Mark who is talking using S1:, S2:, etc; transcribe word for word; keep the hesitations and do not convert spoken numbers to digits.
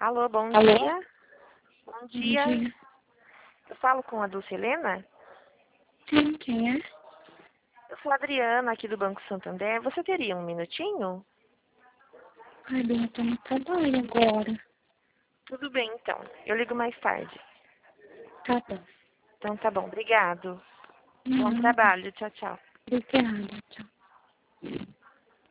S1: Alô, bom
S2: Alô?
S1: dia. Bom
S2: Bom
S1: dia.
S2: dia.
S1: Eu falo com a Dulce Helena?
S2: Sim, quem é?
S1: Eu sou a Adriana, aqui do Banco Santander. Você teria um minutinho?
S2: Ai, bem, eu tô no trabalho agora.
S1: Tudo bem, então. Eu ligo mais tarde.
S2: Tá bom.
S1: Então tá bom, obrigado. Bom
S2: Não,
S1: trabalho. Tchau, tchau.
S2: obrigada, tchau.